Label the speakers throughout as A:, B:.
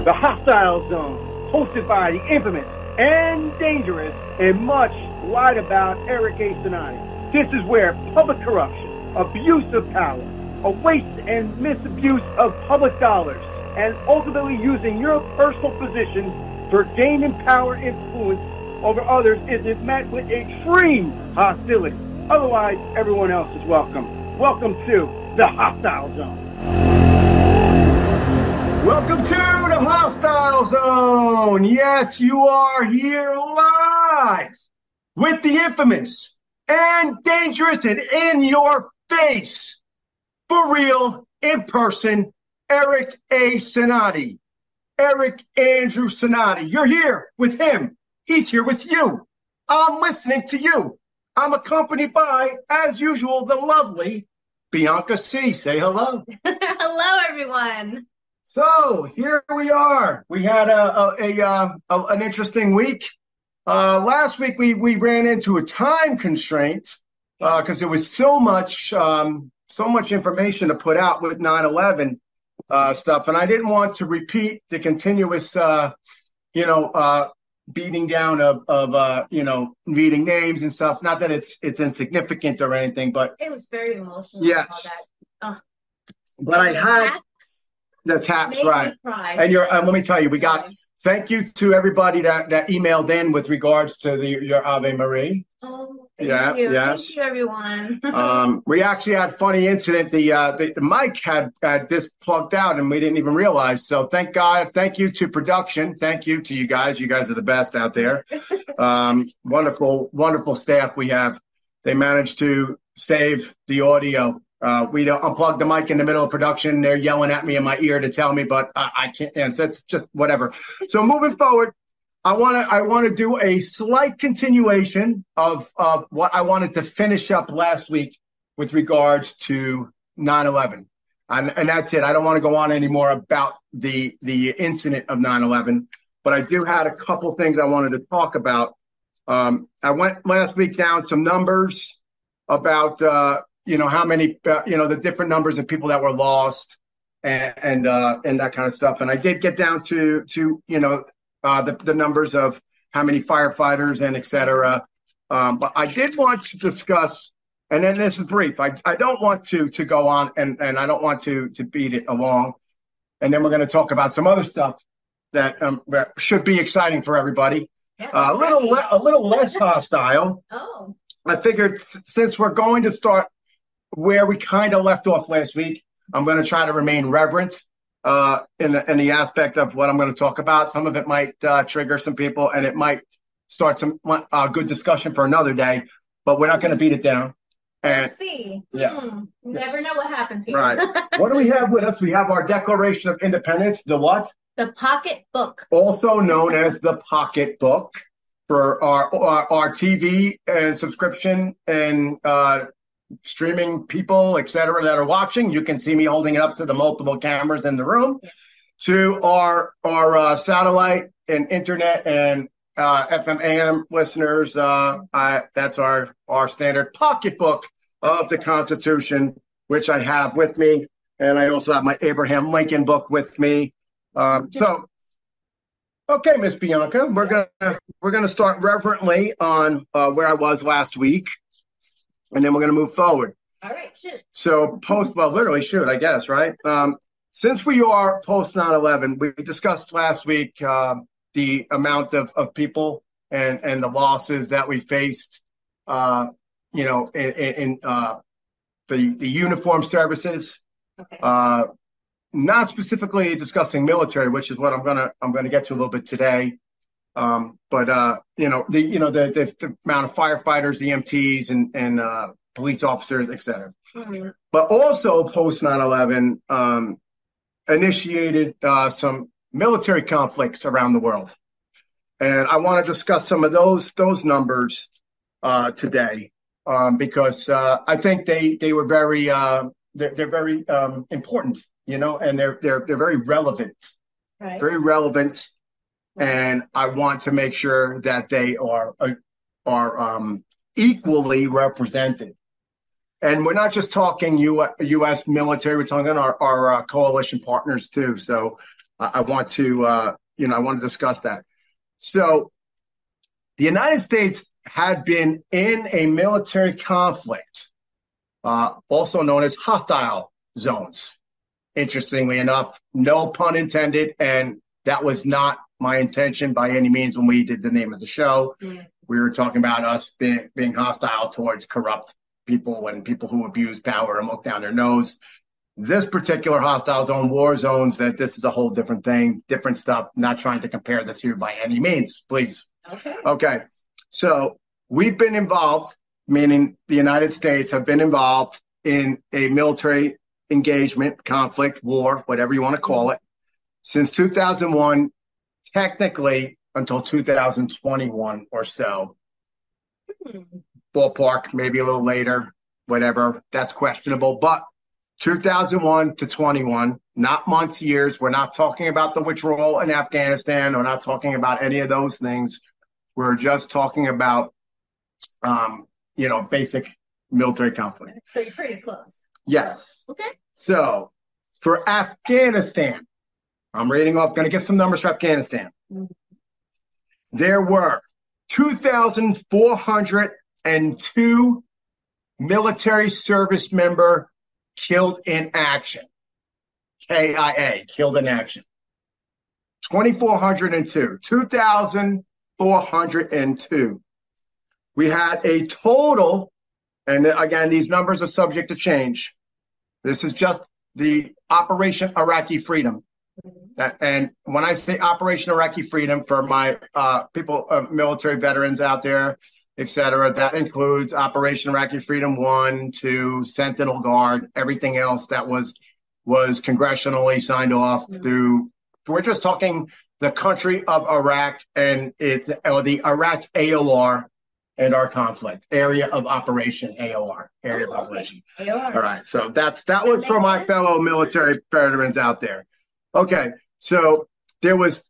A: The Hostile Zone, hosted by the infamous and dangerous and much lied about Eric A. Sinani. This is where public corruption, abuse of power, a waste and misabuse of public dollars, and ultimately using your personal position for gaining power influence over others is met with extreme hostility. Otherwise, everyone else is welcome. Welcome to the Hostile Zone.
B: Welcome to the Hostile Zone. Yes, you are here live with the infamous and dangerous and in your face, for real, in person, Eric A. Sinani. Eric Andrew Sinani. You're here with him. He's here with you. I'm listening to you. I'm accompanied by, as usual, the lovely Bianca C. Say hello.
C: Hello, everyone.
B: So here we are. We had an interesting week. Last week we ran into a time constraint because there was so much information to put out with 9/11 stuff, and I didn't want to repeat the continuous beating down of meeting names and stuff. Not that it's insignificant or anything, but
C: it was very emotional.
B: Yes.
C: All that.
B: But I had the taps, right? And let me tell you, we got thank you to everybody that emailed in with regards to your Ave Marie.
C: Oh, thank you.
B: Yes.
C: Thank you, everyone.
B: We actually had a funny incident. The mic had this plugged out, and we didn't even realize. So thank God. Thank you to production. Thank you to you guys. You guys are the best out there. Wonderful, wonderful staff we have. They managed to save the audio. We don't unplug the mic in the middle of production. They're yelling at me in my ear to tell me, but I can't. And so it's just whatever. So moving forward, I want to do a slight continuation of what I wanted to finish up last week with regards to 9/11, and that's it. I don't want to go on anymore about the incident of 9/11, but I do have a couple things I wanted to talk about. I went last week down some numbers about how many the different numbers of people that were lost and that kind of stuff, and I did get down to the numbers of how many firefighters and et cetera. But I did want to discuss, and then this is brief. I don't want to go on and I don't want to beat it along. And then we're going to talk about some other stuff that should be exciting for everybody.
C: Yeah,
B: a little less hostile.
C: Oh.
B: I figured since we're going to start where we kind of left off last week, I'm going to try to remain reverent in the aspect of what I'm going to talk about. Some of it might trigger some people, and it might start some good discussion for another day, but we're not going to beat it down. And
C: let's see.
B: Yeah.
C: Never know what happens here.
B: Right. What do we have with us? We have our Declaration of Independence, the what?
C: The Pocket Book.
B: Also known as the Pocket Book, for our TV and subscription and streaming people, et cetera, that are watching. You can see me holding it up to the multiple cameras in the room. To our satellite and internet and FM AM listeners, that's our standard pocketbook of the Constitution, which I have with me, and I also have my Abraham Lincoln book with me. So, okay, Miss Bianca, we're gonna start reverently on where I was last week. And then we're going to move forward.
C: All right, shoot.
B: So literally shoot, I guess, right? Since we are post 9/11, we discussed last week the amount of people and the losses that we faced, in the uniformed services.
C: Okay.
B: Not specifically discussing military, which is what I'm gonna get to a little bit today. But the amount of firefighters, EMTs, and police officers, et cetera.
C: Mm-hmm.
B: But also post 9/11 initiated some military conflicts around the world, and I want to discuss some of those numbers today because I think they were very they're very important, and they're very relevant,
C: right.
B: Very relevant. And I want to make sure that they are equally represented. And we're not just talking U.S. military, we're talking our coalition partners too. So I want to, I want to discuss that. So the United States had been in a military conflict, also known as hostile zones. Interestingly enough, no pun intended, and that was not my intention by any means when we did the name of the show. We were talking about us being hostile towards corrupt people and people who abuse power and look down their nose. This particular hostile zone, war zones, that this is a whole different thing, different stuff. Not trying to compare the two by any means, please. Okay. So we've been involved, meaning the United States have been involved in a military engagement, conflict, war, whatever you want to call it, since 2001, technically until 2021 or so. Ballpark, maybe a little later, whatever. That's questionable. But 2001 to 21, not months, years. We're not talking about the withdrawal in Afghanistan. We're not talking about any of those things. We're just talking about, basic military conflict.
C: So you're pretty close.
B: Yes.
C: Okay.
B: So for Afghanistan, I'm going to give some numbers for Afghanistan. There were 2,402 military service member killed in action. KIA, killed in action. 2,402. We had a total, and again, these numbers are subject to change. This is just the Operation Iraqi Freedom. And when I say Operation Iraqi Freedom, for my military veterans out there, et cetera, that includes Operation Iraqi Freedom 1, 2, Sentinel Guard, everything else that was congressionally signed off through. We're just talking the country of Iraq and the Iraq AOR and our conflict, area of operation, AOR, area of operation.
C: AOR.
B: All right, so that was for my fellow military veterans out there. Okay, so there was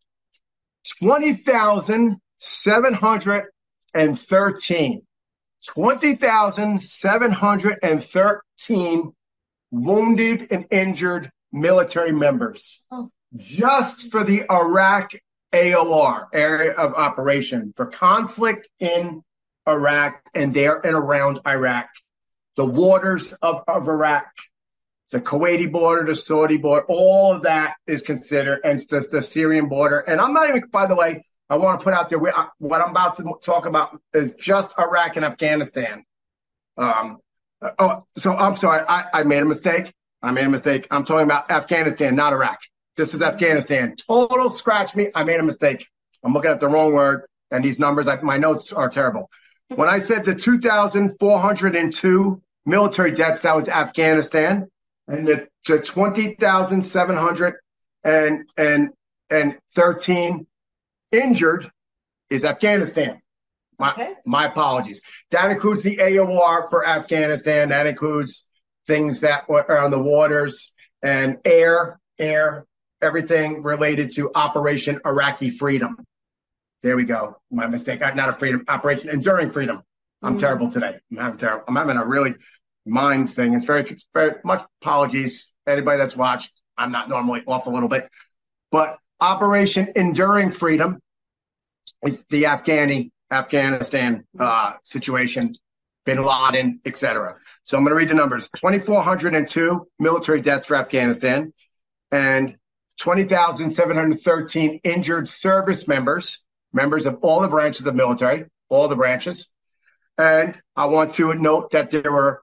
B: 20,713 wounded and injured military members just for the Iraq AOR, area of operation, for conflict in Iraq and there and around Iraq, the waters of Iraq, the Kuwaiti border, the Saudi border, all of that is considered, and the Syrian border. And I'm not even, by the way, I want to put out there, what I'm about to talk about is just Iraq and Afghanistan. So I'm sorry, I made a mistake. I'm talking about Afghanistan, not Iraq. This is Afghanistan. Total scratch me. I made a mistake. I'm looking at the wrong word, and these numbers, my notes are terrible. When I said the 2,402 military deaths, that was Afghanistan. And the 20,713 injured is Afghanistan. My apologies. That includes the AOR for Afghanistan. That includes things that are on the waters and air, everything related to Operation Iraqi Freedom. There we go. My mistake. Not a freedom, Operation Enduring Freedom. I'm terrible today. I'm having a really mind thing. It's very much apologies. Anybody that's watched, I'm not normally off a little bit. But Operation Enduring Freedom is the Afghanistan situation, bin Laden, etc. So I'm going to read the numbers. 2,402 military deaths for Afghanistan and 20,713 injured service members of all the branches of the military, all the branches. And I want to note that there were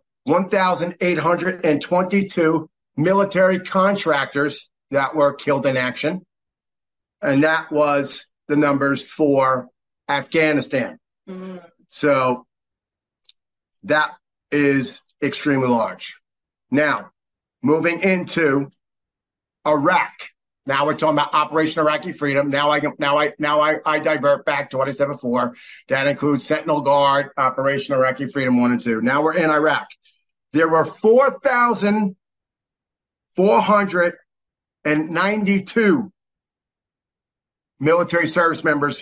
B: 1,822 military contractors that were killed in action. And that was the numbers for Afghanistan. So that is extremely large. Now, moving into Iraq. Now we're talking about Operation Iraqi Freedom. Now I divert back to what I said before. That includes Sentinel Guard, Operation Iraqi Freedom 1 and 2. Now we're in Iraq. There were 4,492 military service members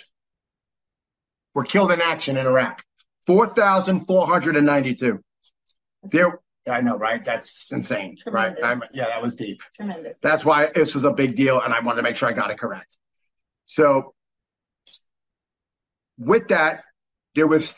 B: were killed in action in Iraq. 4,492. I know, right? That's insane,
C: Tremendous.
B: right? Yeah, that was deep.
C: Tremendous.
B: That's why this was a big deal, and I wanted to make sure I got it correct. So with that, there was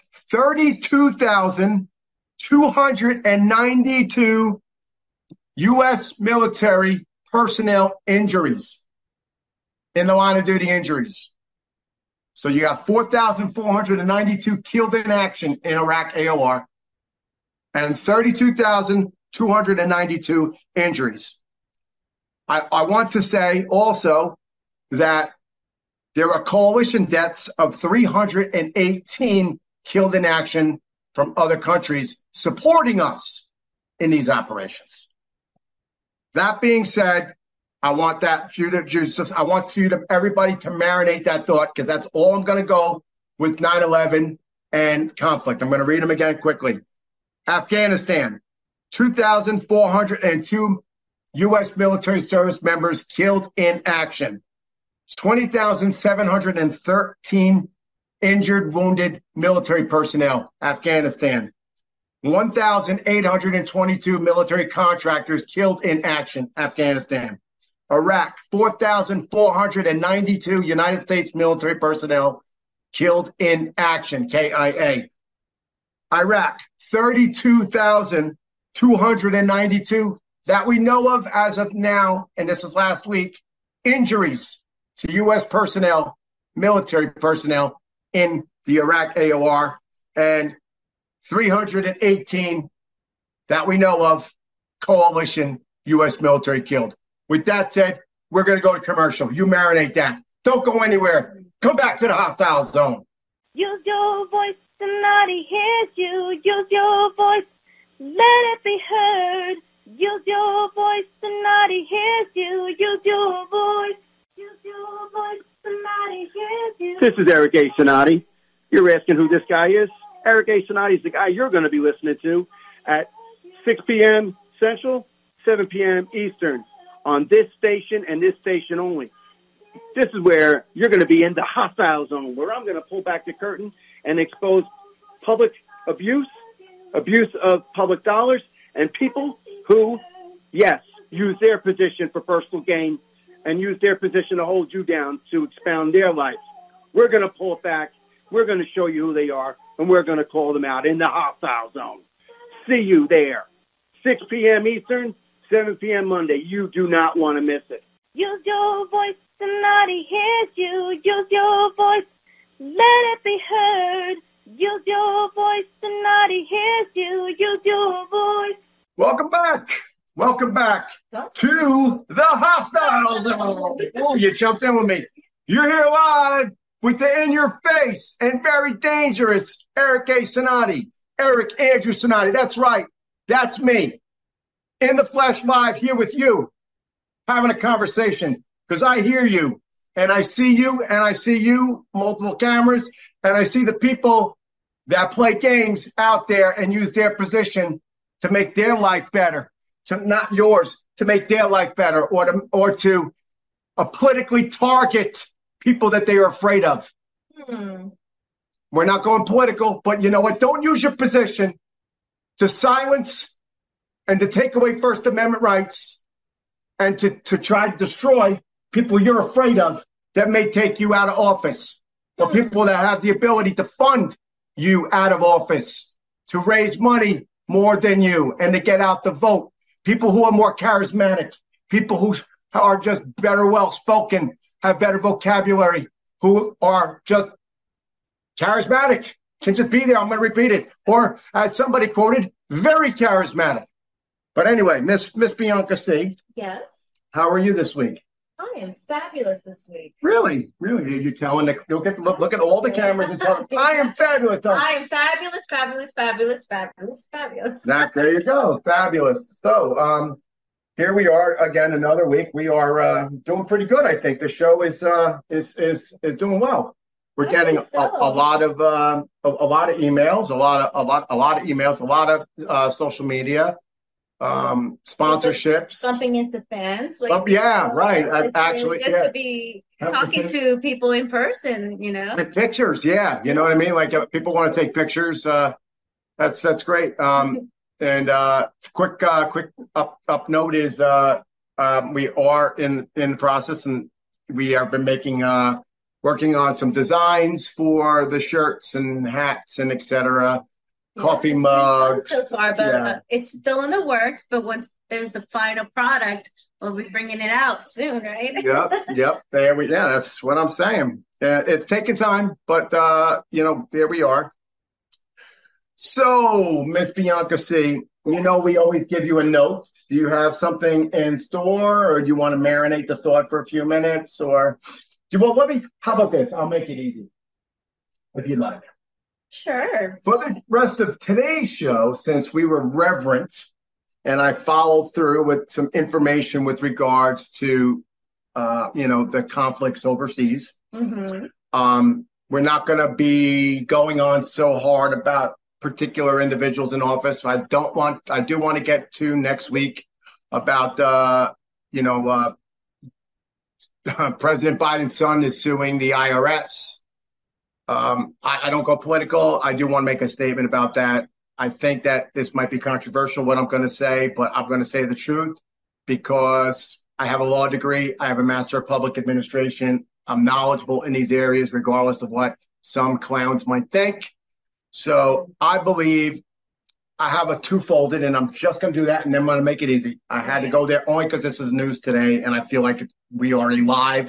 B: 32,292 U.S. military personnel injuries in the line of duty injuries. So you got 4,492 killed in action in Iraq AOR and 32,292 injuries. I want to say also that there are coalition deaths of 318 killed in action from other countries supporting us in these operations. That being said, I want everybody to marinate that thought, because that's all I'm going to go with 9/11 and conflict. I'm going to read them again quickly. Afghanistan, 2,402 U.S. military service members killed in action. 20,713 injured, wounded military personnel. Afghanistan. 1,822 military contractors killed in action. Afghanistan. Iraq, 4,492 United States military personnel killed in action. KIA. Iraq, 32,292 that we know of as of now, and this is last week, injuries to U.S. personnel, military personnel in the Iraq AOR, and 318 that we know of coalition U.S. military killed. With that said, we're going to go to commercial. You marinate that. Don't go anywhere. Come back to the hostile zone.
D: Use your voice, somebody hears you. Use your voice, let it be heard. Use your voice, somebody hears you. Use your voice. Use your voice, somebody hears you.
A: This is Eric A. Sonati. You're asking who this guy is? Eric A. Sonati is the guy you're going to be listening to at 6 p.m. Central, 7 p.m. Eastern on this station and this station only. This is where you're going to be in the hostile zone, where I'm going to pull back the curtain and expose public abuse of public dollars, and people who, yes, use their position for personal gain and use their position to hold you down to expound their life. We're going to pull it back. We're going to show you who they are, and we're going to call them out in the hostile zone. See you there. 6 p.m. Eastern, 7 p.m. Monday. You do not want to miss it.
D: Use your voice, somebody hears you. Use your voice, let it be heard. Use your voice, somebody hears you. Use your voice.
B: Welcome back. Welcome back to the hostile zone. Oh, you jumped in with me. You're here live with the in-your-face and very dangerous Eric A. Sonati. Eric Andrew Sonati. That's right. That's me. In the flesh, live here with you, having a conversation, because I hear you and I see you and I see you, multiple cameras, and I see the people that play games out there and use their position to make their life better, to not yours, to make their life better, or to politically target people that they are afraid of. We're not going political, but you know what? Don't use your position to silence and to take away First Amendment rights and to try to destroy people you're afraid of that may take you out of office, or people that have the ability to fund you out of office, to raise money more than you and to get out the vote. People who are more charismatic, people who are just better well-spoken, have better vocabulary, who are just charismatic, can just be there. I'm going to repeat it. Or as somebody quoted, very charismatic. But anyway, Miss Bianca C.
C: Yes.
B: How are you this week?
C: I am fabulous this week.
B: Really? Really? Are you telling look at all the cameras and tell them, I am fabulous.
C: I am fabulous, fabulous, fabulous, fabulous, fabulous.
B: There you go. Fabulous. So, here we are again, another week. We are doing pretty good, I think. The show is doing well. We're getting a lot of emails, a lot of social media, sponsorships,
C: Bumping into fans.
B: Yeah, right. I've
C: It's
B: actually
C: really good to be talking to people in person, you know.
B: And pictures, yeah. You know what I mean? Like if people want to take pictures, that's great. And quick up note is we are in the process, and we have been working on some designs for the shirts and hats and etc. Coffee
C: it's
B: mugs.
C: so far, but
B: Yeah.
C: it's still in the works. But once there's the final product, we'll be bringing it out soon, right?
B: Yep. Yeah, that's what I'm saying. It's taking time, but there we are. So, Miss Bianca C, we always give you a note. Do you have something in store, or do you want to marinate the thought for a few minutes, or how about this? I'll make it easy, if you'd like.
C: Sure.
B: For the rest of today's show, since we were reverent and I followed through with some information with regards to, the conflicts overseas,
C: Mm-hmm.
B: we're not going to be going on so hard about particular individuals in office. I do want to get to next week about, President Biden's son is suing the IRS. I don't go political. I do want to make a statement about that. I think that this might be controversial, what I'm going to say, but I'm going to say the truth because I have a law degree. I have a Master of Public Administration. I'm knowledgeable in these areas, regardless of what some clowns might think. So I believe I have a two-folded, and I'm just going to do that, and then I'm going to make it easy. I had to go there only because this is news today, and I feel like we are a live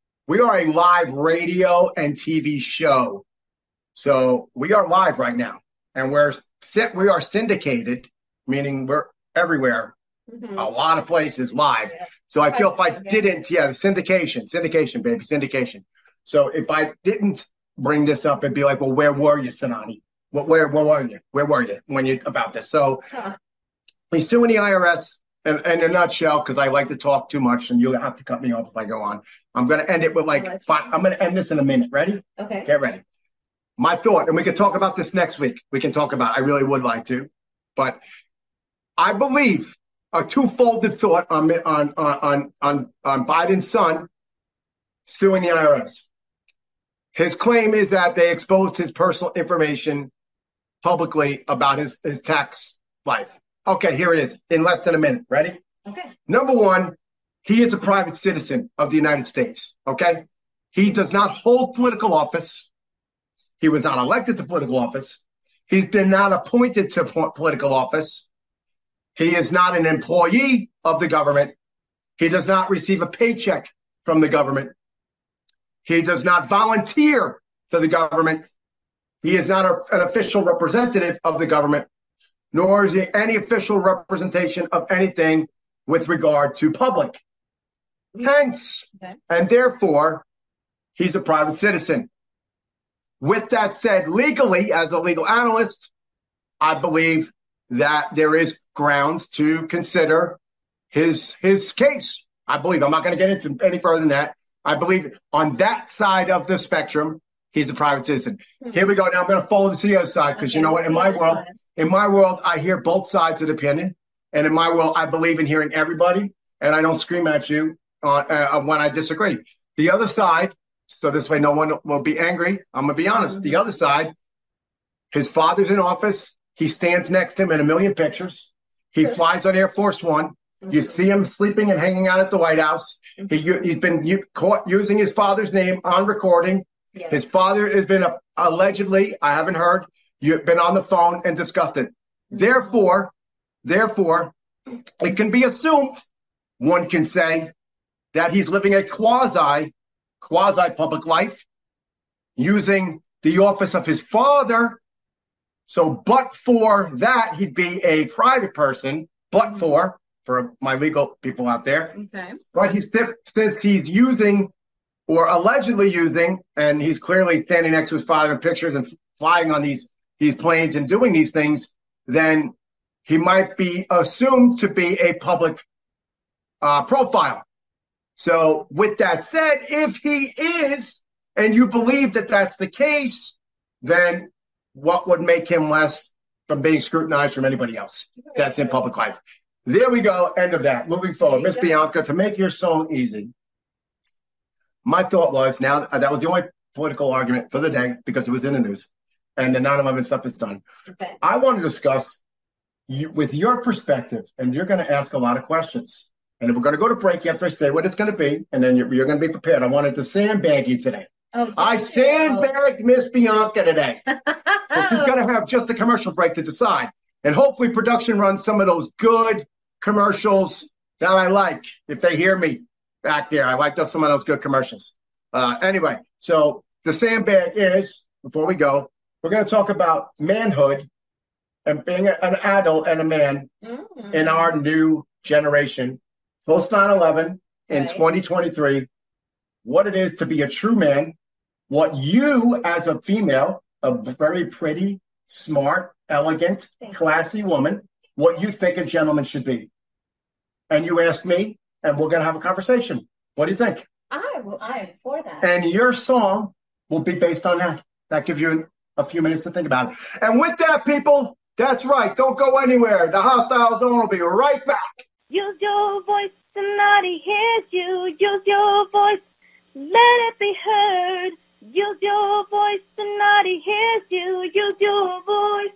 B: radio and TV show. So we are live right now, and we are syndicated, meaning we're everywhere,
C: Mm-hmm.
B: a lot of places live. So I feel if I didn't, syndication, baby, syndication. So if I didn't bring this up, it'd be like, well, where were you, Sinani? Where were you? Where were you when you about this? So he's suing the IRS in a nutshell, because I like to talk too much, and you'll have to cut me off if I go on. I'm going to end it with I'm going to end this in a minute. Ready?
C: Okay.
B: Get ready. My thought, and we can talk about this next week. I really would like to, but I believe a two-folded thought on Biden's son suing the IRS. His claim is that they exposed his personal information publicly about his tax life. Okay, here it is in less than a minute. Ready?
C: Okay.
B: Number one, he is a private citizen of the United States. Okay? He does not hold political office. He was not elected to political office. He's been not appointed to political office. He is not an employee of the government. He does not receive a paycheck from the government. He does not volunteer to the government. He is not an official representative of the government, nor is he any official representation of anything with regard to public. Hence, and therefore, he's a private citizen. With that said, legally, as a legal analyst, I believe that there is grounds to consider his case. I believe. I'm not going to get into any further than that. I believe on that side of the spectrum, he's a private citizen. Here we go. Now I'm going to follow to the other side, because you know what? In my world, I hear both sides of the opinion. And in my world, I believe in hearing everybody, and I don't scream at you when I disagree. The other side, so this way no one will be angry. I'm going to be honest. The other side, his father's in office. He stands next to him in a million pictures. He flies on Air Force One. You see him sleeping and hanging out at the White House. He's been caught using his father's name on recording. Yes. His father has been allegedly, I haven't heard, you've been on the phone and discussed it. Therefore, it can be assumed, one can say, that he's living a quasi public life using the office of his father. So, but for that, he'd be a private person, but for my legal people out there. Okay. But since he's using or allegedly using, and he's clearly standing next to his father in pictures and flying on these planes and doing these things, then he might be assumed to be a public profile. So with that said, if he is, and you believe that that's the case, then what would make him less from being scrutinized from anybody else that's in public life? There we go. End of that. Moving forward. Miss Bianca, to make your song easy, my thought was, now that was the only political argument for the day because it was in the news and the 9/11 stuff is done. Okay. I want to discuss with your perspective, and you're going to ask a lot of questions. And we're going to go to break after I say what it's going to be, and then you're going to be prepared. I wanted to sandbag you today.
C: Oh,
B: I sandbagged Miss Bianca today. So she's going to have just a commercial break to decide. And hopefully production runs some of those good commercials that I like. If they hear me back there, I like some of those good commercials. Anyway, so the sandbag is, before we go, we're going to talk about manhood and being an adult and a man in our new generation, post 9/11 in 2023, what it is to be a true man, what you as a female, a very pretty, smart, elegant, classy woman, what you think a gentleman should be. And you ask me, and we're going to have a conversation. What do you think?
C: I am for that.
B: And your song will be based on that. That gives you a few minutes to think about it. And with that, people, that's right. Don't go anywhere. The Hostile Zone will be right back.
D: Use your voice, somebody hears you. Use your voice, let it be heard. Use your voice, somebody hears you. Use your voice.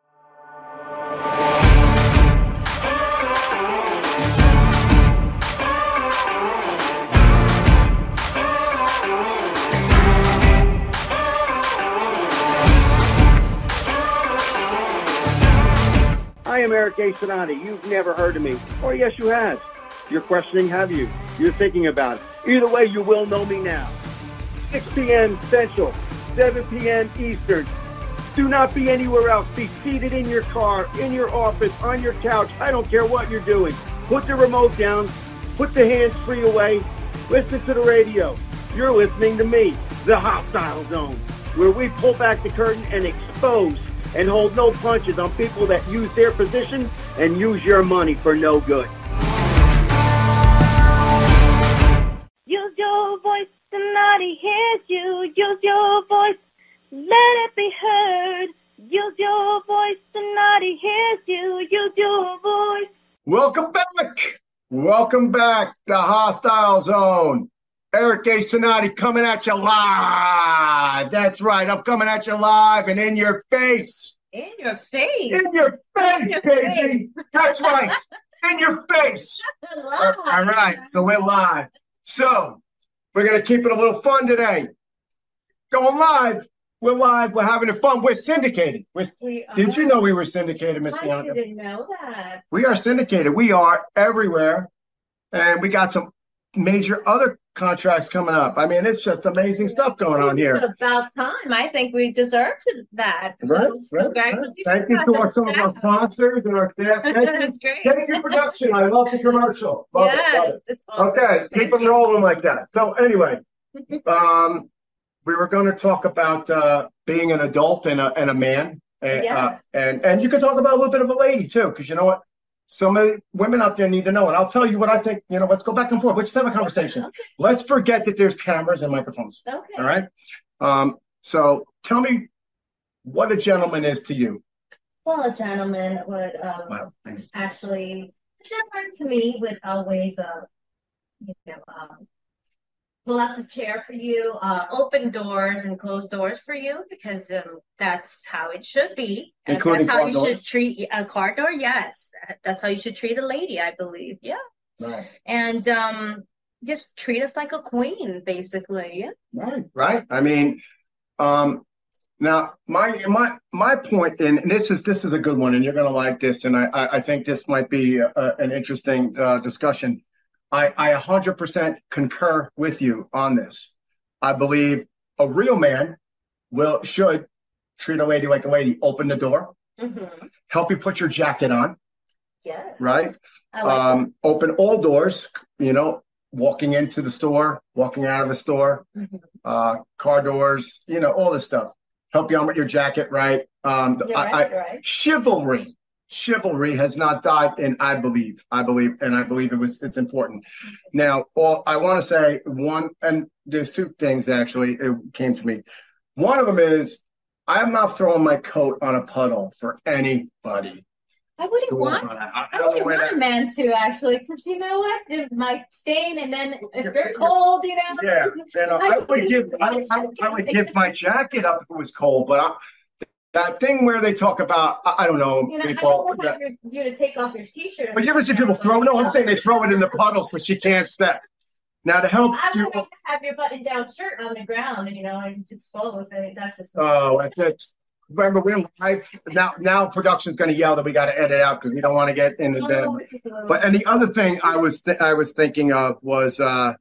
A: I am Eric A. Sonati. You've never heard of me. Or yes, you have. You're questioning, have you? You're thinking about it. Either way, you will know me now. 6 p.m. Central, 7 p.m. Eastern. Do not be anywhere else. Be seated in your car, in your office, on your couch. I don't care what you're doing. Put the remote down. Put the hands-free away. Listen to the radio. You're listening to me, the Hostile Zone, where we pull back the curtain and expose and hold no punches on people that use their position and use your money for no good.
D: Use your voice, somebody hears you. Use your voice, let it be heard. Use your voice, somebody hears you. Use your voice.
B: Welcome back. Welcome back. The Hostile Zone. Eric A. Sonati coming at you live. That's right. I'm coming at you live and in your face.
C: In your face.
B: In your face, baby. That's right. In your face.
C: Live.
B: All right. So we're live. So we're going to keep it a little fun today. Going live. We're live. We're having it fun. We're syndicated. Did you know we were syndicated, Miss Bianca?
C: I didn't know that.
B: We are syndicated. We are everywhere. And we got some major other contracts coming up. I mean, it's just amazing stuff going on here.
C: It's about time. I think we deserve that.
B: Right. Thank you to some of our sponsors and our staff.
C: That's great.
B: Thank you, production. I love the commercial. Love it.
C: It's awesome.
B: Okay, keep them rolling like that. So anyway, we were going to talk about being an adult and a man. And you can talk about a little bit of a lady too, because you know what? Some of the women out there need to know, and I'll tell you what I think. You know, let's go back and forth. Let's just have a conversation. Okay. Let's forget that there's cameras and microphones.
C: Okay.
B: All right. So tell me what a gentleman is to you.
C: Well, a gentleman would actually, a gentleman to me would always, pull out the chair for you, open doors and close doors for you, because that's how it should be.
B: Including
C: that's how you
B: doors?
C: should treat a car door. Yes, that's how you should treat a lady, I believe. Yeah,
B: right.
C: And just treat us like a queen, basically. Yeah.
B: Right. I mean, now my point, and this is a good one, and you're going to like this, and I think this might be an interesting discussion. I 100% concur with you on this. I believe a real man should treat a lady like a lady. Open the door, help you put your jacket on.
C: Yes.
B: Right.
C: I like
B: open all doors. You know, walking into the store, walking out of the store, car doors. You know, all this stuff. Help you on with your jacket. Right.
C: Right.
B: Chivalry has not died, and I believe it's important. Now, I want to say one, and there's two things actually it came to me. One of them is I am not throwing my coat on a puddle for anybody.
C: I wouldn't want a man to, actually, because you know what? It might stain, and then if you're cold, you know.
B: Yeah, I would give my jacket up if it was cold, but That thing where they talk about, I don't know,
C: You know, I
B: people.
C: don't want you to take off your t-shirt.
B: But you ever see people throw? No, I'm saying they throw it in the puddle so she can't step. Now to help
C: I
B: you.
C: would like to have your button-down shirt on the ground, you know, and it's exposed. I think that's just.
B: Oh, it's remember we're live now. Now production's going to yell that we got to edit out because we don't want to get into
C: Oh,
B: the. But and the other thing I was thinking of was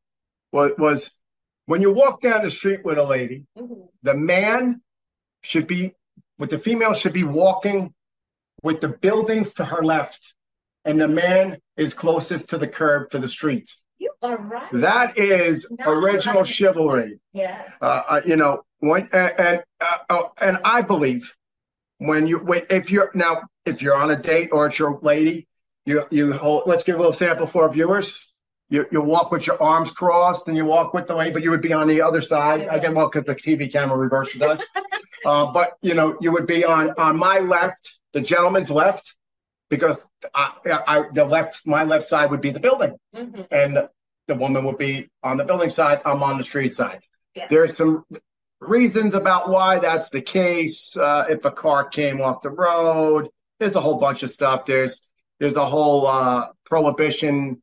B: when you walk down the street with a lady, the man should be with the female should be walking with the buildings to her left, and the man is closest to the curb to the street.
C: You are right.
B: That is original chivalry.
C: Yeah.
B: You know, and I believe if you're on a date or it's your lady, you hold. Let's give a little sample for our viewers. You walk with your arms crossed and you walk with the lady, but you would be on the other side. Yeah. Again, well, because the TV camera reverses us. But you know, you would be on my left, the gentleman's left, because my left side would be the building, and the woman would be on the building side. I'm on the street side. Yeah. There's some reasons about why that's the case. If a car came off the road, there's a whole bunch of stuff. There's a whole prohibition,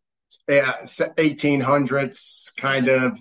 B: 1800s kind of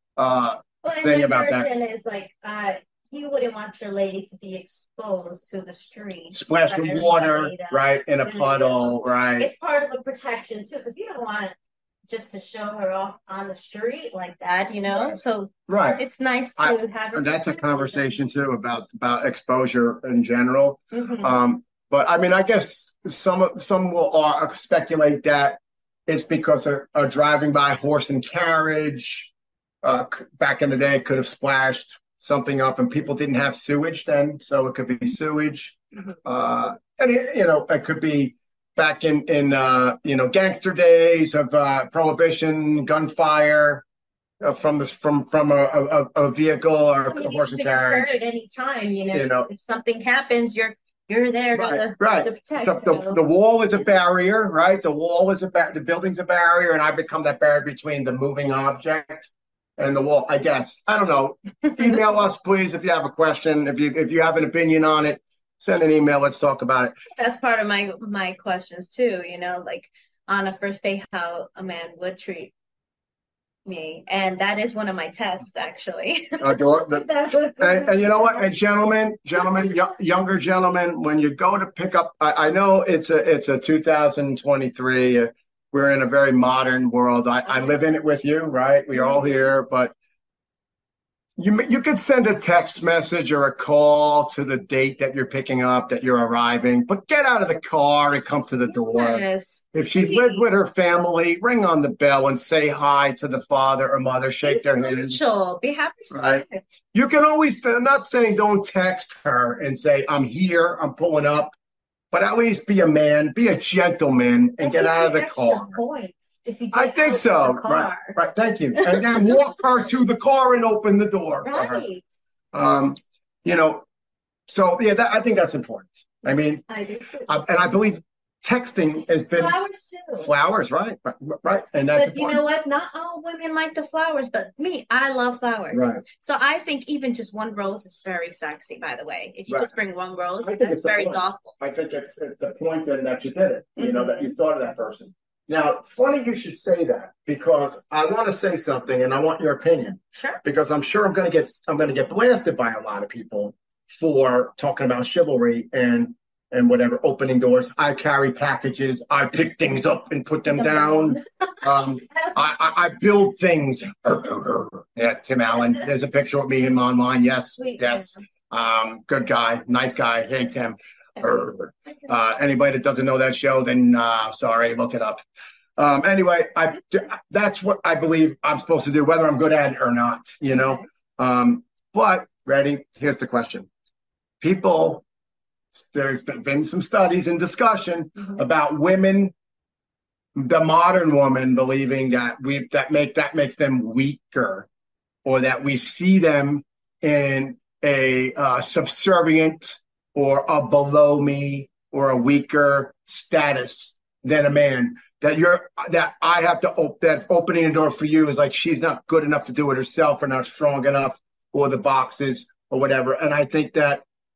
B: thing about that.
C: Is like you wouldn't want your lady to be exposed to the street.
B: Splash with water, right, in a puddle, right.
C: It's part of a protection, too, because you don't want just to show her off on the street like that, you know? Right. So it's nice to have it.
B: That's a conversation, too, about exposure in general. But, I mean, I guess some will speculate that it's because of driving by horse and carriage. Back in the day, could have splashed something up, and people didn't have sewage then, so it could be sewage. And it could be back in gangster days of prohibition, gunfire from a vehicle or a horse and carriage.
C: At any time, you know, if something happens, you're there to protect.
B: The wall is a barrier, right? The wall is the building's a barrier, and I become that barrier between the moving object and the wall, I guess. I don't know. Email us, please, if you have a question. If you have an opinion on it, send an email. Let's talk about it.
C: That's part of my questions too. You know, like on a first date, how a man would treat me, and that is one of my tests, actually.
B: And you know what? And gentlemen, younger gentlemen, when you go to pick up, I know it's a 2023. We're in a very modern world. I live in it with you, right? We're all here, but you could send a text message or a call to the date that you're picking up, that you're arriving, but get out of the car and come to the door.
C: Yes.
B: If she lives with her family, ring on the bell and say hi to the father or mother, shake their hands.
C: Be happy.
B: Right. You can always, I'm not saying don't text her and say, I'm here, I'm pulling up. But at least be a man, be a gentleman, and get out of the car. I think so. Right. Thank you. And then walk her to the car and open the door for her. So yeah, I think that's important. I mean,
C: I do too.
B: And I believe texting has been flowers, right, and that's.
C: But you know what? Not all women like the flowers, but me, I love flowers.
B: Right.
C: So I think even just one rose is very sexy. By the way, if you just bring one rose, that's very thoughtful.
B: I think it's the point then that you did it. You know, that you thought of that person. Now, funny you should say that, because I want to say something and I want your opinion.
C: Sure.
B: Because I'm sure I'm going to get blasted by a lot of people for talking about chivalry and whatever, opening doors. I carry packages. I pick things up and put them down. I build things. Yeah, Tim Allen. There's a picture of me him online. Yes,
C: Sweet,
B: yes. Good guy, nice guy. Hey, Tim. Anybody that doesn't know that show, then sorry, look it up. Anyway, that's what I believe I'm supposed to do, whether I'm good at it or not. You know. But ready? Here's the question. There's been some studies and discussion about women, the modern woman, believing that that makes them weaker, or that we see them in a subservient or a below me or a weaker status than a man. That opening a door for you is like she's not good enough to do it herself, or not strong enough, or the boxes or whatever. And I think that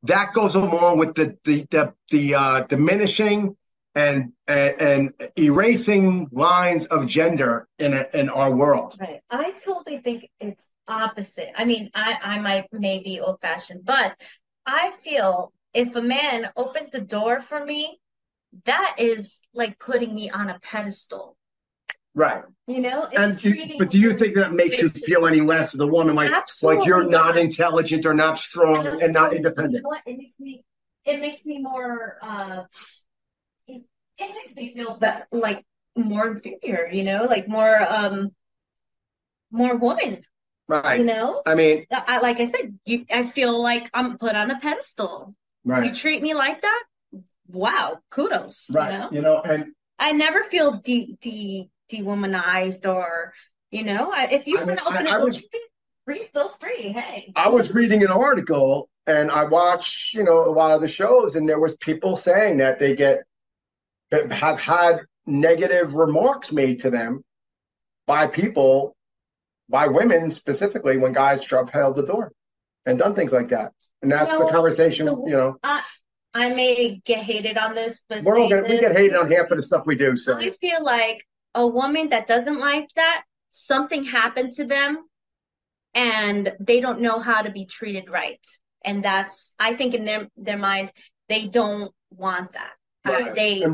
B: that goes along with the diminishing and erasing lines of gender in our world.
C: Right. I totally think it's opposite. I mean, I may be old fashioned, but I feel if a man opens the door for me, that is like putting me on a pedestal.
B: Right.
C: You know,
B: but do you think that makes you feel any less as a woman, like you're not intelligent or not strong and not independent?
C: You know what? It makes me more it makes me feel like more inferior, you know, like more woman.
B: Right.
C: You know?
B: I mean,
C: like I said, I feel like I'm put on a pedestal.
B: Right.
C: You treat me like that? Wow, kudos.
B: Right.
C: You know?
B: And
C: I never feel dewomanized or, you know, if you want to open a door, feel free. Hey.
B: I was reading an article and I watch, a lot of the shows, and there was people saying that have had negative remarks made to them by women specifically, when guys have held the door and done things like that. And that's the conversation,
C: I may get hated on this, but
B: we get hated on half of the stuff we do. So
C: I feel like a woman that doesn't like that, something happened to them and they don't know how to be treated right. And that's, I think in their mind, they don't want that.
B: Right.
C: It's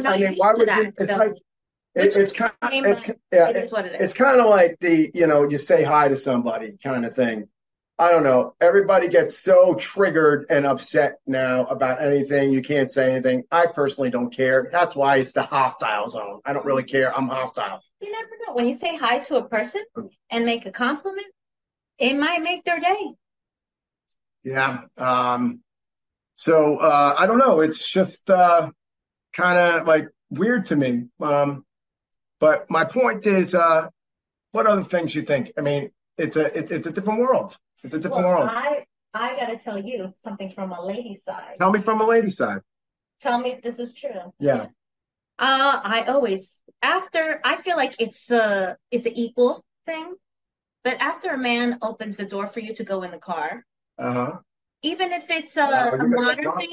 C: what it is.
B: It's kind of like you say hi to somebody kind of thing. I don't know. Everybody gets so triggered and upset now about anything. You can't say anything. I personally don't care. That's why it's the hostile zone. I don't really care. I'm hostile.
C: You never know. When you say hi to a person and make a compliment, it might make their day.
B: Yeah. So I don't know. It's just kind of like weird to me. But my point is, what other things you think? I mean, it's a different world. It's a different world.
C: I got to tell you something from a lady's side.
B: Tell me from a lady's side.
C: Tell me if this is true.
B: Yeah.
C: I feel like it's an equal thing, but after a man opens the door for you to go in the car, even if it's a modern thing,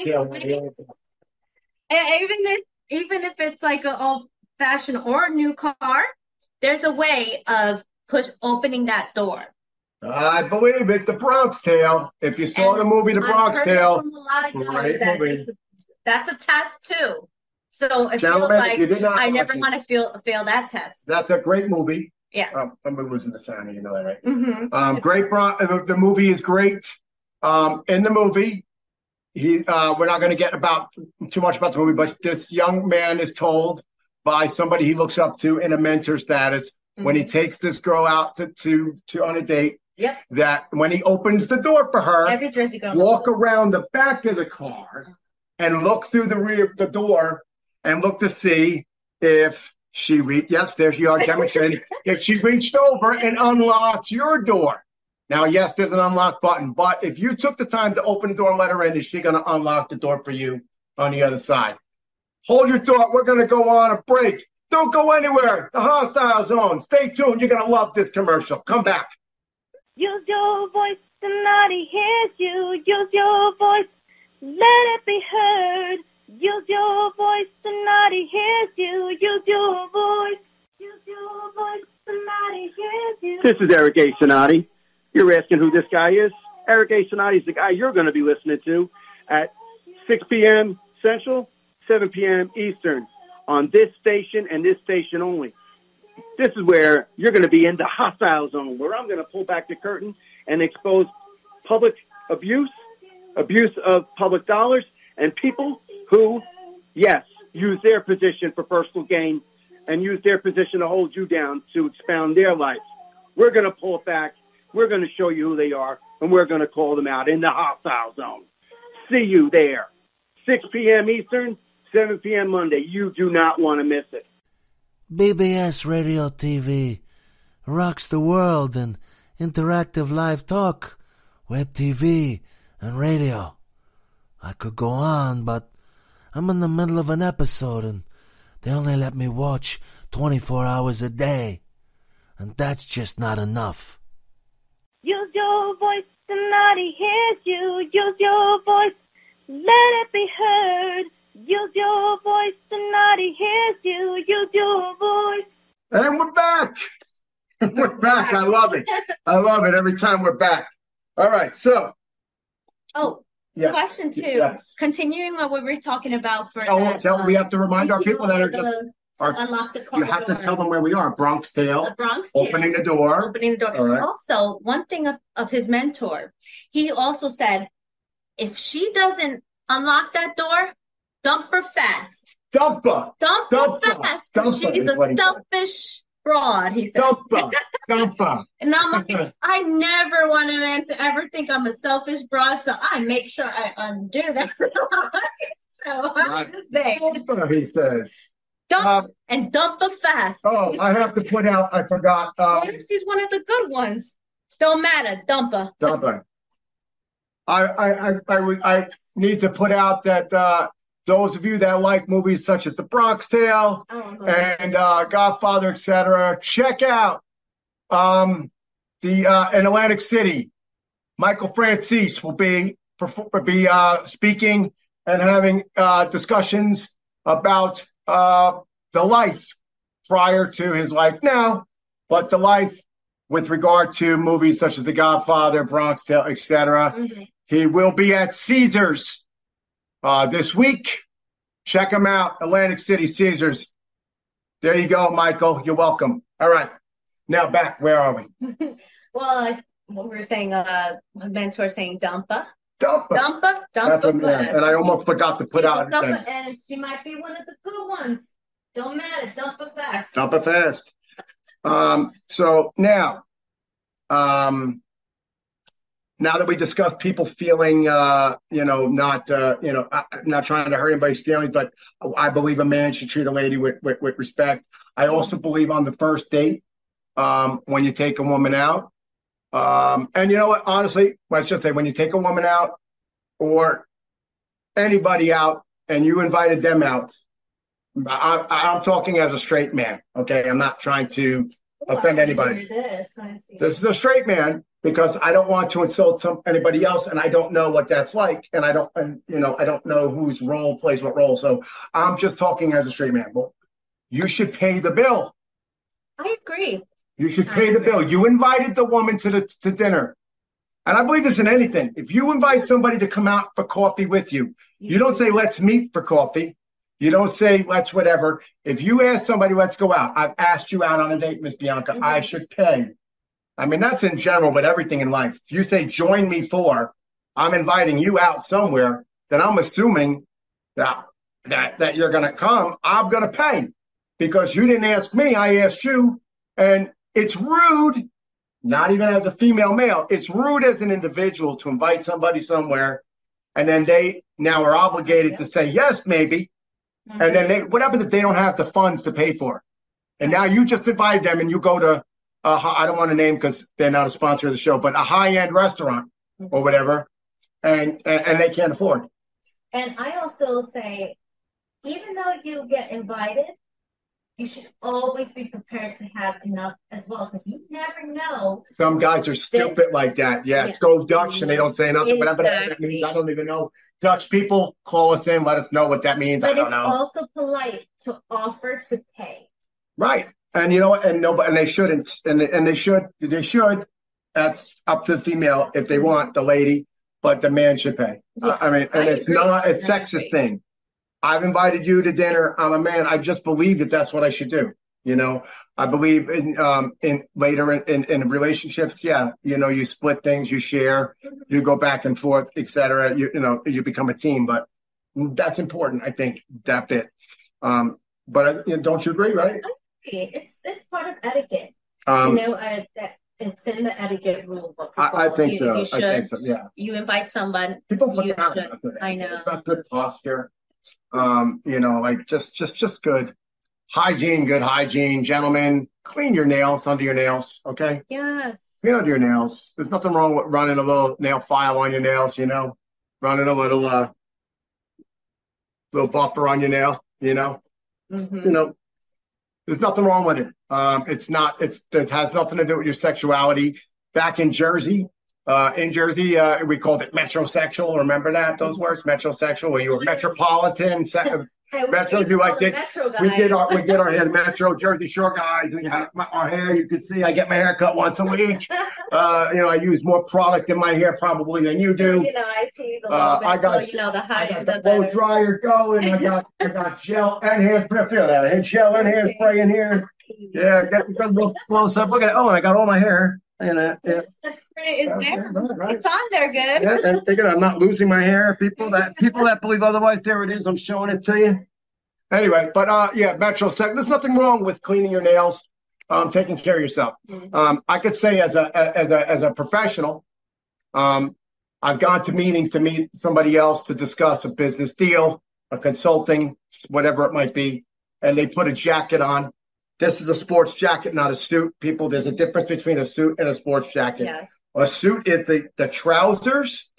C: even if it's like an old fashioned or new car, there's a way of opening that door.
B: I believe it. The Bronx Tale. If you saw the movie The Bronx Tale,
C: great movie. That's a test too. So it feels
B: Gentlemen,
C: like I never want to fail that test.
B: That's a great movie.
C: Yeah.
B: Somebody was in the sound, you know that, right?
C: Mm-hmm.
B: Great. The movie is great. In the movie, we're not going to get too much about the movie, but this young man is told by somebody he looks up to in a mentor status, when he takes this girl out to on a date, that when he opens the door for her,
C: every Jersey girl
B: walk around the back of the car and look through the rear of the door and look to see if she yes, there you are, demonstrating, if she reached over and unlocked your door. Now, yes, there's an unlock button, but if you took the time to open the door and let her in, is she going to unlock the door for you on the other side? Hold your thought. We're going to go on a break. Don't go anywhere. The Hostile Zone. Stay tuned. You're going to love this commercial. Come back.
D: Use your voice, somebody hears you. Use your voice, let it be heard. Use your voice, somebody hears you. Use your voice. Use your voice, somebody hears you.
E: This is Eric A. Sonati. You're asking who this guy is? Eric A. Sonati is the guy you're going to be listening to at 6 p.m. Central, 7 p.m. Eastern on this station and this station only. This is where you're going to be in the Hostile Zone, where I'm going to pull back the curtain and expose public abuse of public dollars, and people who, yes, use their position for personal gain and use their position to hold you down to expound their life. We're going to pull it back. We're going to show you who they are, and we're going to call them out in the Hostile Zone. See you there. 6 p.m. Eastern, 7 p.m. Monday. You do not want to miss it.
F: BBS Radio TV rocks the world in interactive live talk, web TV, and radio. I could go on, but I'm in the middle of an episode, and they only let me watch 24 hours a day. And that's just not enough.
D: Use your voice, somebody hears you. Use your voice, let it be heard. Use your voice, the naughty hears you. Use your voice.
B: And we're back. We're back. I love it. I love it every time we're back. All right. So.
C: Oh,
B: Yes.
C: question 2.
B: Yes.
C: Continuing what we were talking about for
B: We have to remind our people that are just.
C: Unlock the car
B: You have to
C: door.
B: tell them where we are. Bronx Tale.
C: The Bronx Tale.
B: Opening the door.
C: Opening the door.
B: All right.
C: Also, one thing of his mentor, he also said, if she doesn't unlock that door, dump her fast.
B: Dump her.
C: Dump her fast.
B: Dump her
C: She's
B: is
C: a
B: what he said.
C: selfish broad, he said.
B: Dump her. Dump her.
C: And I'm like, I never want a man to ever think I'm a selfish broad, so I make sure I undo that. So I'm just saying.
B: Dump her, he says.
C: Dump her fast.
B: Oh, I have to put out, I forgot.
C: What if she's one of the good ones? Don't matter. Dump her.
B: Dump her. I need to put out that those of you that like movies such as The Bronx Tale and Godfather, etc., check out in Atlantic City. Michael Francis will be speaking and having discussions about the life prior to his life now, but the life with regard to movies such as The Godfather, Bronx Tale, etc. Mm-hmm. He will be at Caesars this week. Check him out, Atlantic City Caesars. There you go, Michael. You're welcome. All right. Now back. Where are we?
C: Well, we were saying, my mentor saying dumpa.
B: Dumpa. And I almost forgot to put out.
C: And she might be one of the good ones. Don't matter. Dumpa fast.
B: Dumpa fast. So now that we discussed people feeling, not trying to hurt anybody's feelings, but I believe a man should treat a lady with respect. I also believe on the first date, when you take a woman out, and you know what, honestly, let's just say when you take a woman out or anybody out and you invited them out, I'm talking as a straight man. Okay. I'm not trying to offend anybody. This is a straight man. Because I don't want to insult anybody else, and I don't know what that's like, and I don't know whose role plays what role. So I'm just talking as a straight man. Well, you should pay the bill.
C: I agree.
B: You should pay the bill. You invited the woman to dinner, and I believe this in anything. If you invite somebody to come out for coffee with you, you don't say let's meet for coffee. You don't say let's whatever. If you ask somebody let's go out, I've asked you out on a date, Miss Bianca. Mm-hmm. I should pay. I mean, that's in general, but everything in life. If you say, join me for, I'm inviting you out somewhere, then I'm assuming that you're going to come. I'm going to pay because you didn't ask me. I asked you. And it's rude, not even as a female male. It's rude as an individual to invite somebody somewhere. And then they now are obligated to say, yes, maybe. Mm-hmm. And then what happens if they don't have the funds to pay for it? And now you just invited them and you go to, I don't want to name because they're not a sponsor of the show, but a high-end restaurant or whatever, and they can't afford it.
C: And I also say, even though you get invited, you should always be prepared to have enough as well, because you never know.
B: Some guys are stupid like that. Yes, go Dutch, and they don't say nothing. Exactly. Whatever that means, I don't even know. Dutch people, call us in, let us know what that means.
C: But
B: I don't know.
C: But it's also polite to offer to pay.
B: Right. And you know what? And they shouldn't. And they should. That's up to the female if they want, the lady, but the man should pay. Yes, it's not a sexist thing. I've invited you to dinner. I'm a man. I just believe that that's what I should do. I believe in later in relationships. Yeah. You split things, you share, you go back and forth, etc. You become a team, but that's important. I think that bit. But don't you agree? Right.
C: It's part of etiquette. It's in the etiquette rule book.
B: I think so. I think so. Yeah.
C: You invite someone.
B: People forget about that. I know. It's not good posture. Just good hygiene. Good hygiene, gentlemen. Clean your nails under your nails. Okay.
C: Yes.
B: Clean under your nails. There's nothing wrong with running a little nail file on your nails. Running a little buffer on your nail. Mm-hmm. There's nothing wrong with it. It has nothing to do with your sexuality. Back in Jersey, In Jersey, we called it metrosexual. Remember that? Those words, metrosexual. Where you were metropolitan, metro. You like did. We did our hair. Metro Jersey Shore guys. We had our hair. You could see I get my hair cut once a week. I use more product in my hair probably than you do.
C: I tease a little bit. I got, the higher the
B: blow dryer going. I got gel and hairspray. Feel that? I had gel and hairspray in here. Yeah, got a little close up. Look at it. Oh, I got all my hair. Yeah.
C: It's there. Right. It's on there good.
B: Yeah, and thinking I'm not losing my hair. People that believe otherwise, there it is. I'm showing it to you. Anyway, but metrosexual. There's nothing wrong with cleaning your nails, taking care of yourself. I could say as a professional, I've gone to meetings to meet somebody else to discuss a business deal, a consulting, whatever it might be, and they put a jacket on. This is a sports jacket, not a suit. People, there's a difference between a suit and a sports jacket.
C: Yes.
B: A suit is the trousers,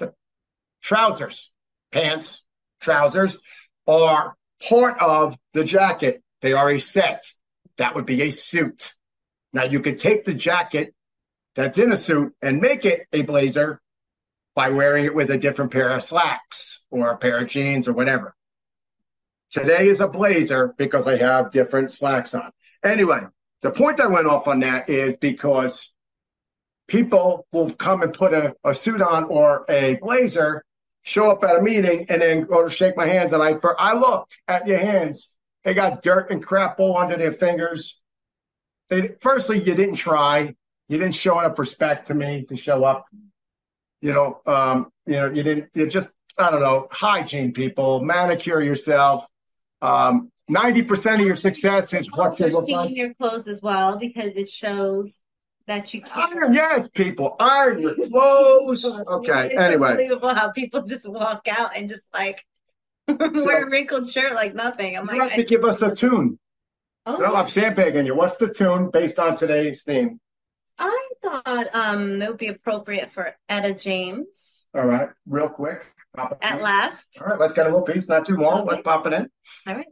B: pants, trousers are part of the jacket. They are a set. That would be a suit. Now, you could take the jacket that's in a suit and make it a blazer by wearing it with a different pair of slacks or a pair of jeans or whatever. Today is a blazer because I have different slacks on. Anyway, the point I went off on that is because people will come and put a suit on or a blazer, show up at a meeting, and then go to shake my hands. And I look at your hands. They got dirt and crap all under their fingers. Firstly, you didn't try. You didn't show enough respect to me to show up. You didn't. You just, I don't know, hygiene, people, manicure yourself. 90% of your success is what you look like.
C: Iron your clothes as well because it shows that you care.
B: Yes, people, iron your clothes. Okay,
C: it's
B: anyway.
C: It's unbelievable how people just walk out and just wear a wrinkled shirt like nothing. I'm
B: you have to give us a tune.
C: Oh,
B: no, I'm sandbagging you. What's the tune based on today's theme?
C: I thought it would be appropriate for Etta James.
B: All right, real quick.
C: At last.
B: All right, let's get a little piece, not too long. Okay. Let's pop it in.
C: All right.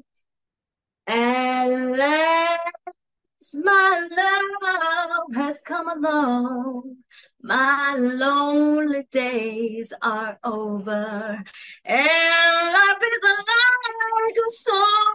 C: At last, my love has come along. My lonely days are over, and life is like a song.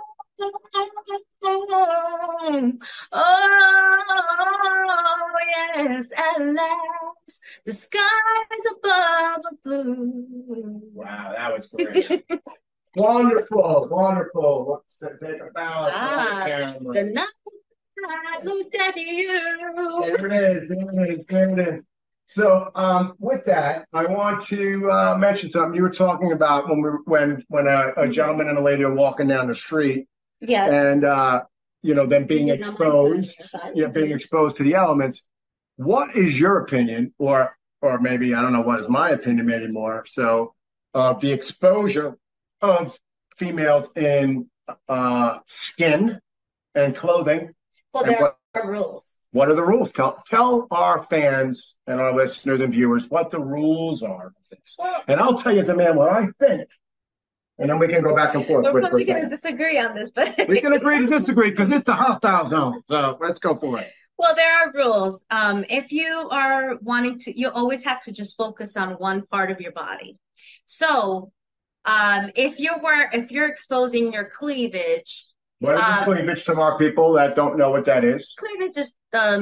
C: Oh, yes, at last, the skies above are blue.
B: Wow, that was great. Wonderful. Let's take a bow.
C: The night I looked at you.
B: There it is. So, with that, I want to mention something you were talking about when a gentleman and a lady are walking down the street.
C: Yes.
B: And them being exposed, being exposed to the elements. What is your opinion, or maybe I don't know what is my opinion anymore? So, the exposure of females in skin and clothing.
C: Well, there are rules.
B: What are the rules? Tell our fans and our listeners and viewers what the rules are of this.
C: Well,
B: and I'll tell you as a man what I think. And then we can go back and forth.
C: We're probably going to disagree on this, but
B: we can agree to disagree because it's a hostile zone. So let's go for it.
C: Well, there are rules. If you are wanting to, you always have to just focus on one part of your body. So, if you're exposing your cleavage.
B: What is cleavage to our people that don't know what that is?
C: Cleavage is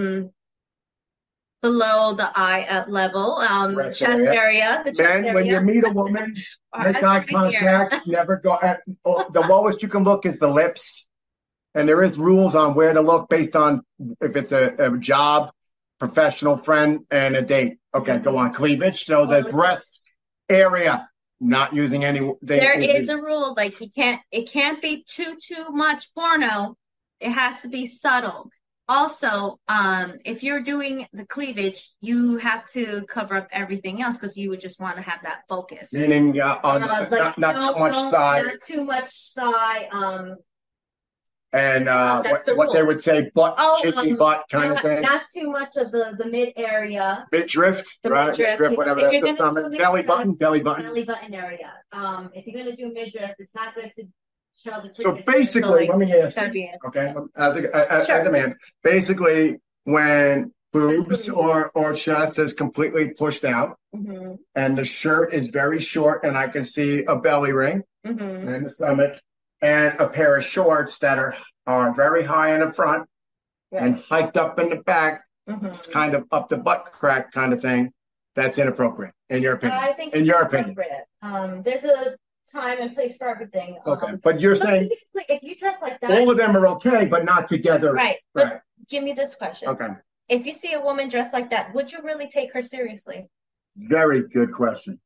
C: below the eye level, chest area. The chest area.
B: When you meet a woman, make eye contact. Never go at the lowest you can look is the lips. And there is rules on where to look based on if it's a job, professional friend, and a date. Okay, go on. Cleavage. So the breast area. Not using any.
C: There is a rule, like it can't be too much porno. It has to be subtle. Also, if you're doing the cleavage, you have to cover up everything else because you would just want to have that focus.
B: Meaning, not too much thigh.
C: Not too much thigh.
B: And what they would say, cheeky butt kind of thing.
C: Not too much of the mid area.
B: Midriff, right? Midriff, whatever that's the stomach. Belly button.
C: Belly button area. If you're going to do midriff, it's not good to show the.
B: So basically, let me ask you, okay, as a man, basically when boobs or chest is completely pushed out, and the shirt is very short, and I can see a belly ring and the stomach, and a pair of shorts that are very high in the front and hiked up in the back. It's kind of up the butt crack kind of thing. That's inappropriate, in your opinion.
C: I think
B: in your opinion.
C: There's a time and place for everything.
B: Okay, but you're saying
C: if you dress like that,
B: all of them are okay, but not together.
C: Right. But give me this question.
B: Okay.
C: If you see a woman dressed like that, would you really take her seriously?
B: Very good question.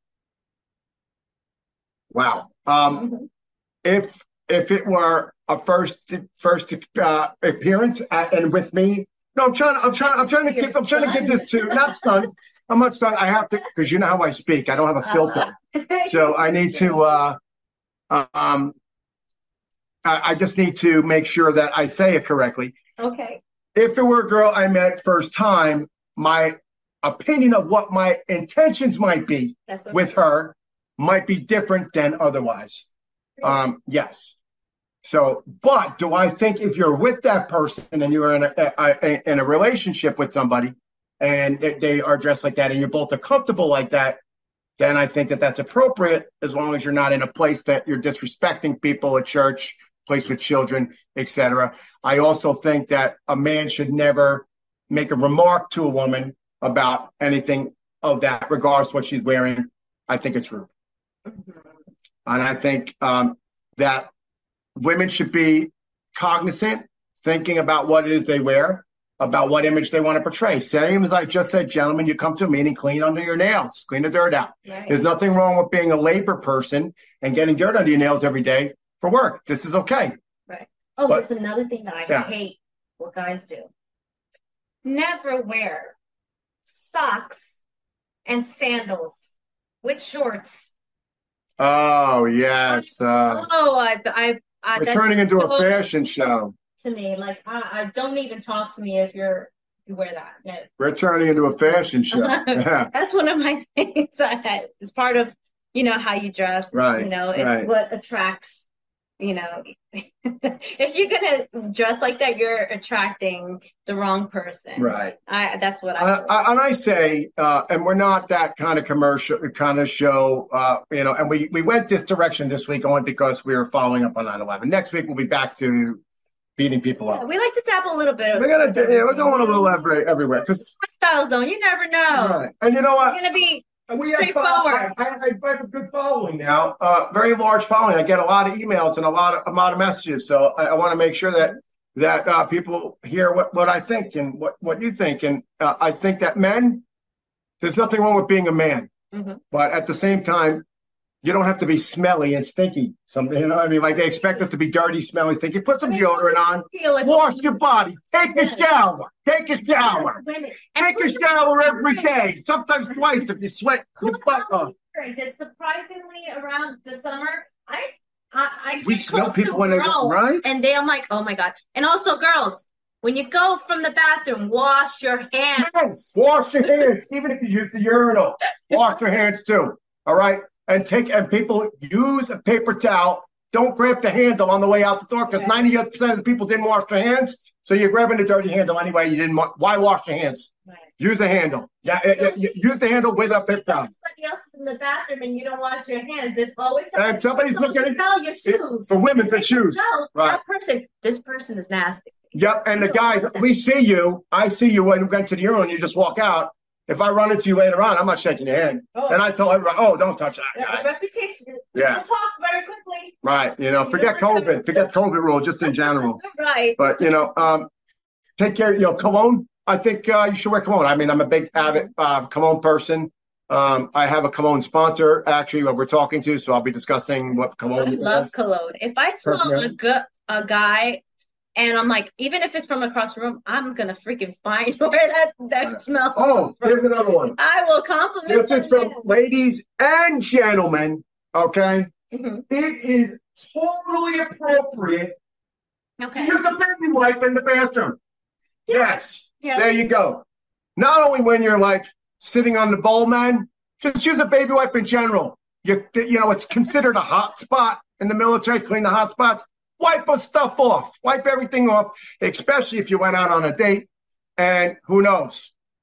B: Wow. If it were a first appearance and with me, no, I'm trying to get this to not stunned. I'm not stunned. I have to, because you know how I speak. I don't have a filter, so I need to. I just need to make sure that I say it correctly.
C: Okay.
B: If it were a girl I met first time, my opinion of what my intentions might be with her might be different than otherwise. Yes. So, but do I think if you're with that person and you're in a relationship with somebody and they are dressed like that and you both are comfortable like that, then I think that that's appropriate as long as you're not in a place that you're disrespecting people at church, place with children, etc. I also think that a man should never make a remark to a woman about anything of that, regardless of what she's wearing. I think it's rude. And I think that women should be cognizant, thinking about what it is they wear, about what image they want to portray. Same as I just said, gentlemen, you come to a meeting, clean under your nails, clean the dirt out. Right. There's nothing wrong with being a labor person and getting dirt under your nails every day for work. This is okay.
C: Right. Oh, but there's another thing that I hate what guys do. Never wear socks and sandals with shorts.
B: Oh, yes.
C: We're
B: turning into a fashion show.
C: To me, like, I don't even talk to me if you wear that. No.
B: We're turning into a fashion show.
C: That's one of my things. It's part of, how you dress.
B: Right.
C: It's what attracts, if you're going to dress like that, you're attracting the wrong person.
B: Right.
C: That's what I
B: and I say, and we're not that kind of commercial kind of show, and we went this direction this week only because we were following up on 9/11. Next week, we'll be back to beating people up.
C: We like to tap a little bit.
B: We're going a little everywhere because
C: style zone. You never know.
B: Right. And you know what?
C: It's going to be
B: straightforward. I have a good following now, very large following. I get a lot of emails and a lot of messages. So I want to make sure that people hear what I think and what you think. And I think that men, there's nothing wrong with being a man, but at the same time, you don't have to be smelly and stinky. Like they expect us to be dirty, smelly, stinky. Put some deodorant on. Wash your body. Take a shower. Take a shower every day. Sometimes twice if you sweat your butt off.
C: Surprisingly, around the summer,
B: we smell people when they go, right?
C: And I'm like, oh my God. And also, girls, when you go from the bathroom, wash your hands.
B: Yes, wash your hands. Even if you use the urinal, wash your hands too. All right? And people use a paper towel. Don't grab the handle on the way out the door because 90% of the people didn't wash their hands. So you're grabbing the dirty handle anyway. You didn't. Why wash your hands? Right. Use a handle. Use the handle with a paper towel.
C: Somebody else is in the bathroom and you don't wash your hands. There's always
B: somebody's looking at
C: your shoes.
B: For women, the shoes.
C: Right. This person is nasty.
B: Yep. And the guys, we see you. I see you when we went to the urinal and you just walk out. If I run into you later on, I'm not shaking your hand. And I tell everybody, don't touch that guy.
C: Reputation. Yeah. We'll talk very quickly.
B: Right. Forget COVID. Forget COVID rule just in general.
C: Right.
B: But, take care. Cologne, I think you should wear cologne. I mean, I'm a big avid cologne person. I have a cologne sponsor, actually, what we're talking to. So I'll be discussing what cologne.
C: I love cologne. If I smell a guy, and I'm like, even if it's from across the room, I'm going to freaking find where that smell.
B: Oh, here's another one.
C: I will compliment
B: This is from ladies and gentlemen, okay? Mm-hmm. It is totally appropriate to use a baby wipe in the bathroom. Yes. There you go. Not only when you're like sitting on the bowl, man, just use a baby wipe in general. It's considered a hot spot in the military, clean the hot spots. Wipe the stuff off. Wipe everything off, especially if you went out on a date. And who knows?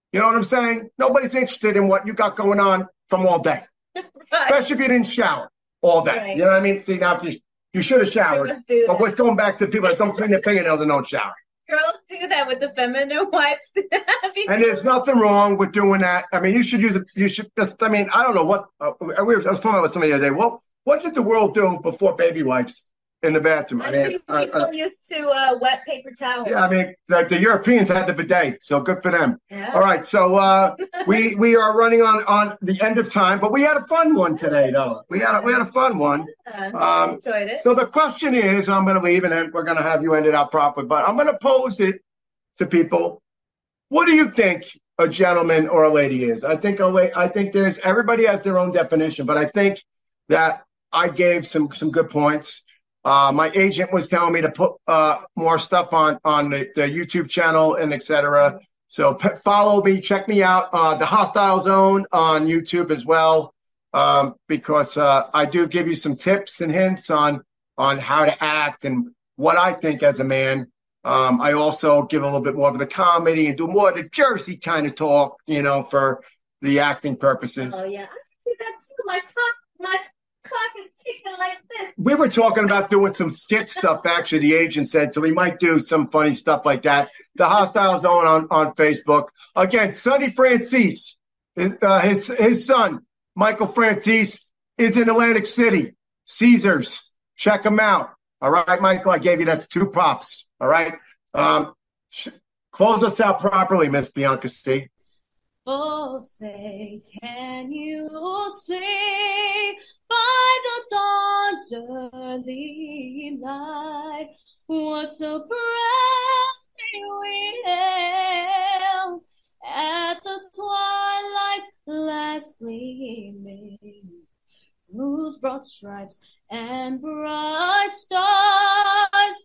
B: You know what I'm saying? Nobody's interested in what you got going on from all day,
C: Right.
B: especially if you didn't shower all day.
C: Right.
B: You know what I mean? See, now if you should have showered,
C: Girls do
B: but
C: that.
B: we're going back to people that don't clean their fingernails and don't shower.
C: Girls do that with the feminine wipes.
B: And there's nothing wrong with doing that. I mean, you should use it. You should just, I mean, I don't know what, I was talking about with somebody the other day. Well, what did the world do before baby wipes in the bathroom? I mean,
C: people used to wet paper towels.
B: yeah, I mean, the Europeans had the bidet, so good for them.
C: Yeah.
B: All right, so we are running on the end of time, but we had a fun one today, though. We had a fun one.
C: Enjoyed it.
B: So the question is, I'm going to leave, and then we're going to have you end it out properly. But I'm going to pose it to people. What do you think a gentleman or a lady is? I think there's everybody has their own definition, but I think that I gave some good points. My agent was telling me to put more stuff on the YouTube channel and etc. So follow me, check me out. The Hostile Zone on YouTube as well, because I do give you some tips and hints on how to act and what I think as a man. I also give a little bit more of the comedy and do more of the Jersey kind of talk, you know, for the acting purposes.
C: Oh yeah, I see that too. My clock is ticking like this.
B: We were talking about doing some skit stuff, actually, the agent said, so we might do some funny stuff like that. The Hostile Zone on Facebook. Again, Sonny Francis, his son, Michael Francis, is in Atlantic City. Caesars. Check him out. All right, Michael, I gave you that's 2 props. All right. Close us out properly, Miss Bianca C.
G: Oh, say, can you see by the dawn's early light what a breath we hailed at the twilight's last gleaming, whose broad stripes and bright stars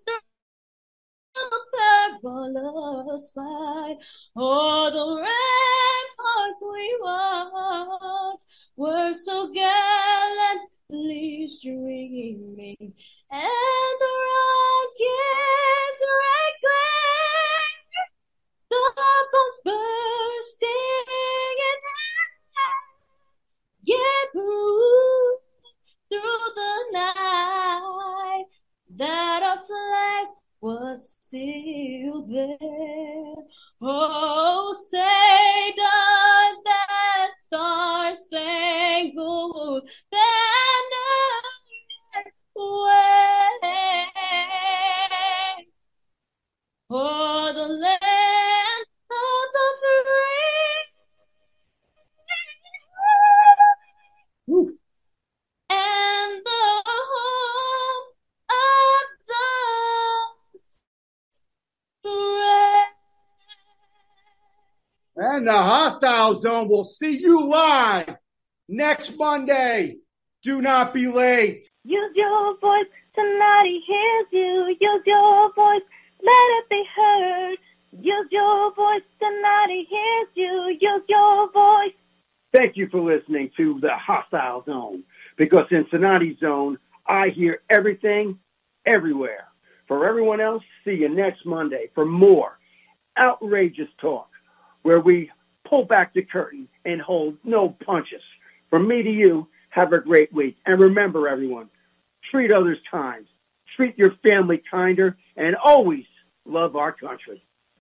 G: the perilous fight. Oh, the ramparts we watched were so gallantly streaming, and the rockets reclaimed, the bombs bursting in air, yet through the night that our flag was still there. Oh, say does that star-spangled banner wave o'er the land of the free? Woo. And the home of the brave.
B: And the Hostile Zone will see you live next Monday. Do not be late.
D: Use your voice, somebody hears you. Use your voice, let it be heard. Use your voice, somebody hears you. Use your voice.
E: Thank you for listening to the Hostile Zone, because in Sonati's Zone, I hear everything, everywhere. For everyone else, see you next Monday for more outrageous talk, where we pull back the curtain and hold no punches. From me to you, have a great week. And remember, everyone, treat others kind, treat your family kinder, and always love our country.